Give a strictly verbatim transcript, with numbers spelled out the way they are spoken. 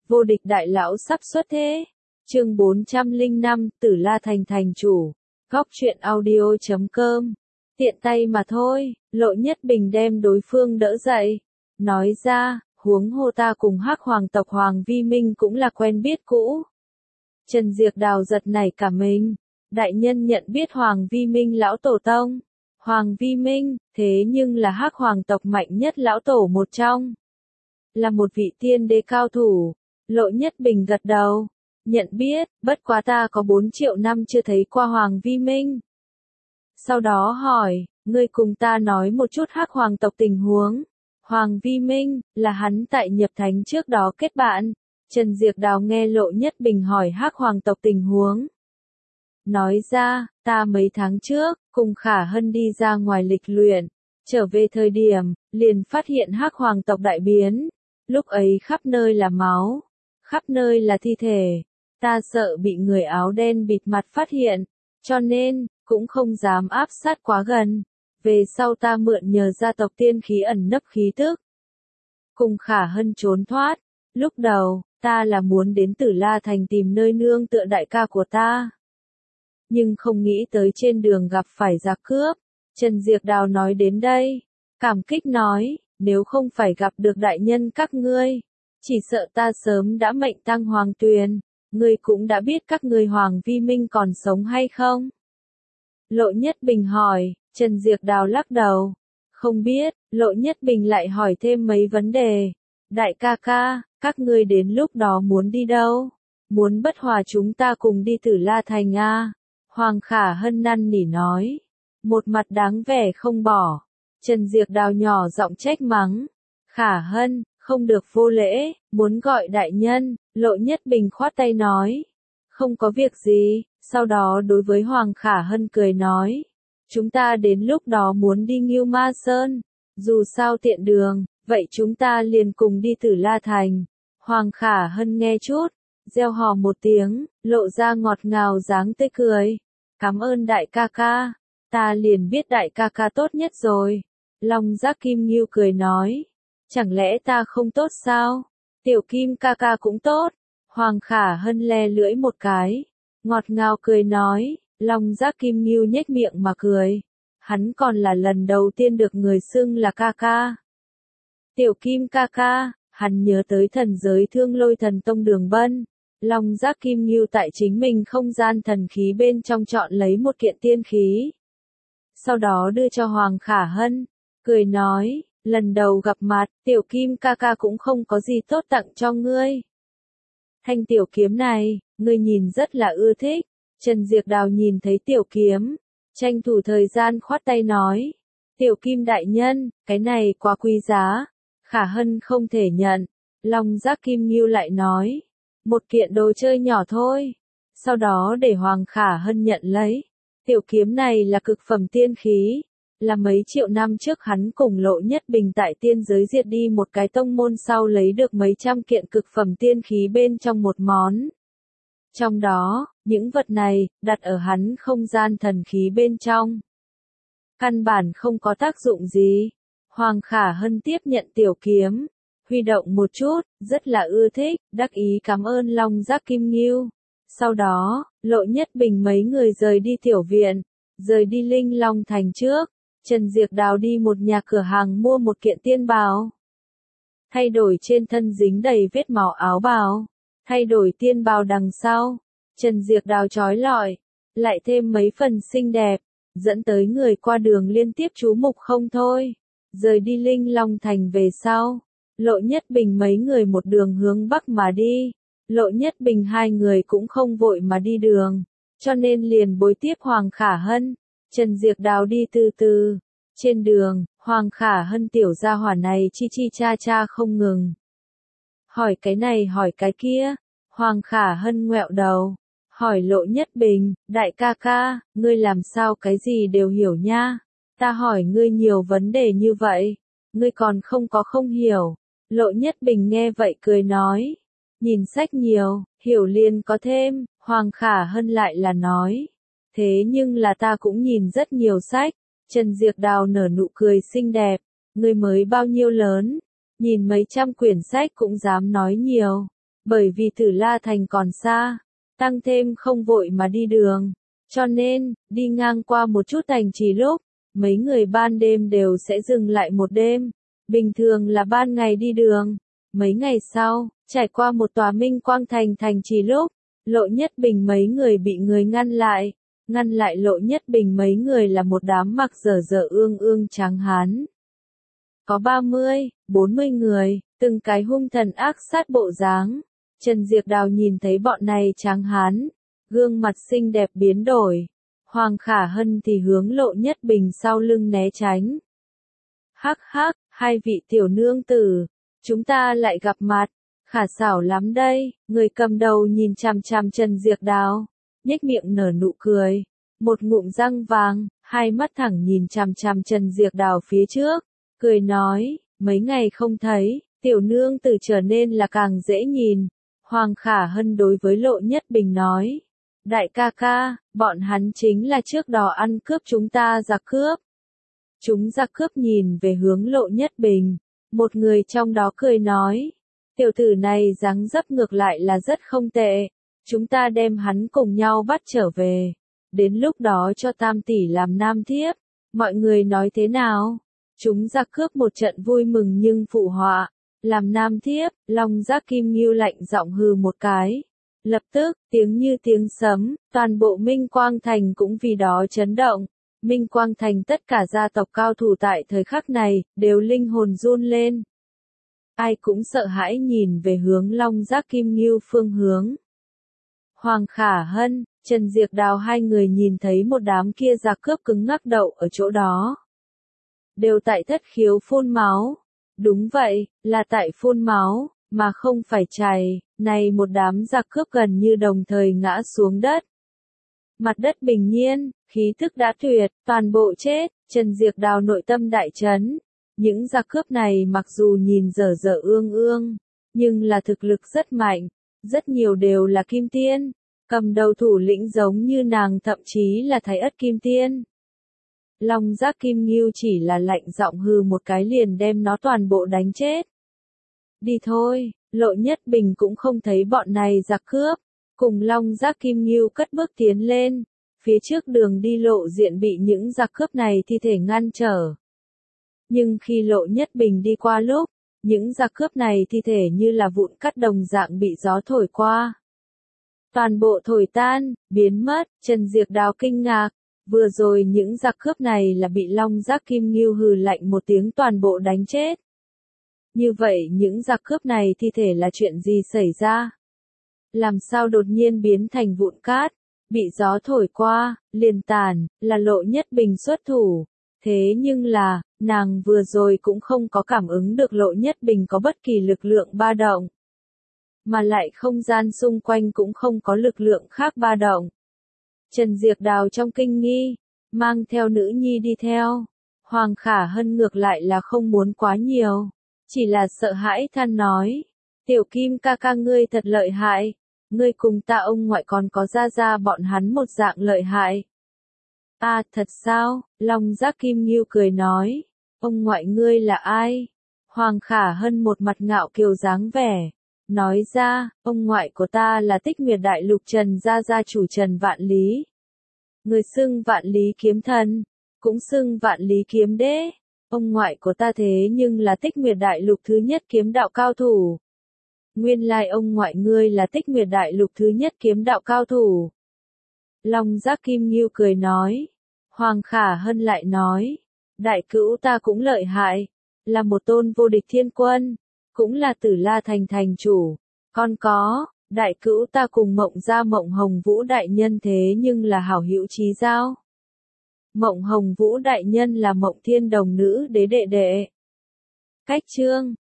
vô địch đại lão sắp xuất thế. Chương bốn trăm lẻ năm, Tử La Thành thành chủ. Góc truyện audio chấm com. Tiện tay mà thôi, Lộ Nhất Bình đem đối phương đỡ dậy. Nói ra, huống hồ ta cùng Hắc Hoàng tộc Hoàng Vi Minh cũng là quen biết cũ. Trần Diệp Đào giật nảy cả mình. Đại nhân nhận biết Hoàng Vi Minh lão tổ tông. Hoàng Vi Minh, thế nhưng là Hắc Hoàng tộc mạnh nhất lão tổ một trong. Là một vị tiên đế cao thủ. Lộ Nhất Bình gật đầu. Nhận biết, bất quá ta có bốn triệu năm chưa thấy qua Hoàng Vi Minh. Sau đó hỏi, ngươi cùng ta nói một chút Hắc Hoàng tộc tình huống. Hoàng Vi Minh, là hắn tại nhập thánh trước đó kết bạn. Trần Diệp Đào nghe Lộ Nhất Bình hỏi Hắc Hoàng tộc tình huống. Nói ra, ta mấy tháng trước, cùng Khả Hân đi ra ngoài lịch luyện. Trở về thời điểm, liền phát hiện Hắc Hoàng tộc đại biến. Lúc ấy khắp nơi là máu, khắp nơi là thi thể. Ta sợ bị người áo đen bịt mặt phát hiện, cho nên, cũng không dám áp sát quá gần. Về sau ta mượn nhờ gia tộc tiên khí ẩn nấp khí tức. Cùng Khả Hân trốn thoát. Lúc đầu, ta là muốn đến Tử La Thành tìm nơi nương tựa đại ca của ta. Nhưng không nghĩ tới trên đường gặp phải giặc cướp. Trần Diệp Đào nói đến đây. Cảm kích nói, nếu không phải gặp được đại nhân các ngươi, chỉ sợ ta sớm đã mệnh tang hoàng tuyền. Ngươi cũng đã biết các ngươi Hoàng Vi Minh còn sống hay không? Lộ Nhất Bình hỏi, Trần Diệp Đào lắc đầu. Không biết, Lộ Nhất Bình lại hỏi thêm mấy vấn đề. Đại ca ca, các ngươi đến lúc đó muốn đi đâu? Muốn bất hòa chúng ta cùng đi Tử La Thành à? Hoàng Khả Hân năn nỉ nói. Một mặt đáng vẻ không bỏ. Trần Diệp Đào nhỏ giọng trách mắng. Khả Hân, không được vô lễ, muốn gọi đại nhân. Lộ Nhất Bình khoát tay nói. Không có việc gì, sau đó đối với Hoàng Khả Hân cười nói. Chúng ta đến lúc đó muốn đi Ngưu Ma Sơn. Dù sao tiện đường, vậy chúng ta liền cùng đi Tử La Thành. Hoàng Khả Hân nghe chút, reo hò một tiếng, lộ ra ngọt ngào dáng tươi cười. Cảm ơn đại ca ca, ta liền biết đại ca ca tốt nhất rồi. Long Giác Kim Ngưu cười nói. Chẳng lẽ ta không tốt sao? Tiểu Kim ca ca cũng tốt. Hoàng Khả Hân le lưỡi một cái. Ngọt ngào cười nói. Long Giác Kim Ngưu nhếch miệng mà cười. Hắn còn là lần đầu tiên được người xưng là ca ca. Tiểu Kim ca ca, hắn nhớ tới thần giới Thương Lôi Thần Tông Đường Bân. Long Giác Kim Ngưu tại chính mình không gian thần khí bên trong chọn lấy một kiện tiên khí. Sau đó đưa cho Hoàng Khả Hân. Cười nói, lần đầu gặp mặt, Tiểu Kim ca ca cũng không có gì tốt tặng cho ngươi. Thanh tiểu kiếm này, ngươi nhìn rất là ưa thích. Trần Diệp Đào nhìn thấy tiểu kiếm, tranh thủ thời gian khoát tay nói. Tiểu Kim đại nhân, cái này quá quý giá. Khả Hân không thể nhận. Long Giác Kim Ngưu lại nói. Một kiện đồ chơi nhỏ thôi. Sau đó để Hoàng Khả Hân nhận lấy. Tiểu kiếm này là cực phẩm tiên khí. Là mấy triệu năm trước hắn cùng Lộ Nhất Bình tại tiên giới diệt đi một cái tông môn sau lấy được mấy trăm kiện cực phẩm tiên khí bên trong một món. Trong đó, những vật này, đặt ở hắn không gian thần khí bên trong. Căn bản không có tác dụng gì. Hoàng Khả Hân tiếp nhận tiểu kiếm. Huy động một chút, rất là ưa thích, đắc ý cảm ơn Long Giác Kim Ngưu. Sau đó, Lộ Nhất Bình mấy người rời đi tiểu viện, rời đi Linh Long Thành trước. Trần Diệp Đào đi một nhà cửa hàng mua một kiện tiên bào. Thay đổi trên thân dính đầy vết máu áo bào. Thay đổi tiên bào đằng sau. Trần Diệp Đào trói lọi. Lại thêm mấy phần xinh đẹp. Dẫn tới người qua đường liên tiếp chú mục không thôi. Rời đi Linh Long Thành về sau. Lộ Nhất Bình mấy người một đường hướng bắc mà đi. Lộ Nhất Bình hai người cũng không vội mà đi đường. Cho nên liền bối tiếp Hoàng Khả Hân. Trần Diệp Đào đi từ từ. Trên đường, Hoàng Khả Hân tiểu gia hỏa này chi chi cha cha không ngừng. Hỏi cái này hỏi cái kia. Hoàng Khả Hân ngoẹo đầu. Hỏi Lộ Nhất Bình, đại ca ca, ngươi làm sao cái gì đều hiểu nha. Ta hỏi ngươi nhiều vấn đề như vậy. Ngươi còn không có không hiểu. Lộ Nhất Bình nghe vậy cười nói. Nhìn sách nhiều, hiểu liền có thêm. Hoàng Khả Hân lại là nói. Thế nhưng là ta cũng nhìn rất nhiều sách. Trần Diệp Đào nở nụ cười xinh đẹp. Ngươi mới bao nhiêu lớn? Nhìn mấy trăm quyển sách cũng dám nói nhiều. Bởi vì Tử La Thành còn xa, tăng thêm không vội mà đi đường, cho nên, đi ngang qua một chút thành trì lúc, mấy người ban đêm đều sẽ dừng lại một đêm, bình thường là ban ngày đi đường. Mấy ngày sau, trải qua một tòa minh quang thành thành trì lúc, Lộ Nhất Bình mấy người bị người ngăn lại, ngăn lại Lộ Nhất Bình mấy người là một đám mặc dở dở ương ương tráng hán. Có ba mươi, bốn mươi người, từng cái hung thần ác sát bộ dáng. Trần Diệp Đào nhìn thấy bọn này tráng hán, gương mặt xinh đẹp biến đổi. Hoàng Khả Hân thì hướng Lộ Nhất Bình sau lưng né tránh. Hắc hắc, hai vị tiểu nương tử, chúng ta lại gặp mặt, khả xảo lắm đây. Người cầm đầu nhìn chằm chằm Trần Diệp Đào, nhếch miệng nở nụ cười, một ngụm răng vàng, hai mắt thẳng nhìn chằm chằm Trần Diệp Đào phía trước, cười nói, mấy ngày không thấy, tiểu nương tử trở nên là càng dễ nhìn. Hoàng Khả Hân đối với Lộ Nhất Bình nói, đại ca ca, bọn hắn chính là trước đó ăn cướp chúng ta giặc cướp. Chúng giặc cướp nhìn về hướng Lộ Nhất Bình, một người trong đó cười nói, tiểu tử này dáng dấp ngược lại là rất không tệ, chúng ta đem hắn cùng nhau bắt trở về, đến lúc đó cho tam tỷ làm nam thiếp, mọi người nói thế nào? Chúng giặc cướp một trận vui mừng nhưng phụ họa, làm nam thiếp. Long Giác Kim Ngưu lạnh giọng hừ một cái. Lập tức, tiếng như tiếng sấm, toàn bộ Minh Quang Thành cũng vì đó chấn động. Minh Quang Thành tất cả gia tộc cao thủ tại thời khắc này, đều linh hồn run lên. Ai cũng sợ hãi nhìn về hướng Long Giác Kim Ngưu phương hướng. Hoàng Khả Hân, Trần Diệp Đào hai người nhìn thấy một đám kia giặc cướp cứng ngắc đậu ở chỗ đó. Đều tại thất khiếu phun máu. Đúng vậy, là tại phun máu, mà không phải chày. Này một đám giặc cướp gần như đồng thời ngã xuống đất. Mặt đất bình nhiên, khí thức đã tuyệt, toàn bộ chết. Trần Diệp Đào nội tâm đại chấn. Những giặc cướp này mặc dù nhìn dở dở ương ương, nhưng là thực lực rất mạnh, rất nhiều đều là kim tiên. Cầm đầu thủ lĩnh giống như nàng thậm chí là Thái Ất Kim Tiên. Long Giác Kim Ngưu chỉ là lạnh giọng hừ một cái liền đem nó toàn bộ đánh chết. Đi thôi, Lộ Nhất Bình cũng không thấy bọn này giặc cướp, cùng Long Giác Kim Ngưu cất bước tiến lên, phía trước đường đi lộ diện bị những giặc cướp này thi thể ngăn trở. Nhưng khi Lộ Nhất Bình đi qua lúc, những giặc cướp này thi thể như là vụn cắt đồng dạng bị gió thổi qua. Toàn bộ thổi tan, biến mất. Trần Diệp Đào kinh ngạc, vừa rồi những giặc cướp này là bị Long Giác Kim Ngưu hừ lạnh một tiếng toàn bộ đánh chết. Như vậy những giặc cướp này thi thể là chuyện gì xảy ra? Làm sao đột nhiên biến thành vụn cát, bị gió thổi qua, liền tàn, là Lộ Nhất Bình xuất thủ. Thế nhưng là, nàng vừa rồi cũng không có cảm ứng được Lộ Nhất Bình có bất kỳ lực lượng ba động. Mà lại không gian xung quanh cũng không có lực lượng khác ba động. Trần Diệp Đào trong kinh nghi, mang theo nữ nhi đi theo. Hoàng Khả Hân ngược lại là không muốn quá nhiều, chỉ là sợ hãi than nói, tiểu Kim ca ca ngươi thật lợi hại, ngươi cùng ta ông ngoại còn có gia gia bọn hắn một dạng lợi hại. À thật sao? Long Giác Kim Ngưu cười nói, ông ngoại ngươi là ai? Hoàng Khả Hân một mặt ngạo kiều dáng vẻ, nói ra, ông ngoại của ta là Tích Nguyệt Đại Lục Trần gia gia chủ Trần Vạn Lý. Người xưng Vạn Lý Kiếm Thần, cũng xưng Vạn Lý Kiếm Đế. Ông ngoại của ta thế nhưng là Tích Nguyệt Đại Lục thứ nhất kiếm đạo cao thủ. Nguyên lai ông ngoại ngươi là Tích Nguyệt Đại Lục thứ nhất kiếm đạo cao thủ. Long Giác Kim Ngưu cười nói. Hoàng Khả Hân lại nói, đại cữu ta cũng lợi hại, là một tôn vô địch thiên quân, cũng là Tử La Thành thành chủ, còn có, đại cữu ta cùng Mộng gia Mộng Hồng Vũ đại nhân thế nhưng là hảo hữu chí giao. Mộng Hồng Vũ đại nhân là Mộng Thiên Đồng nữ đế đệ đệ. Cách chương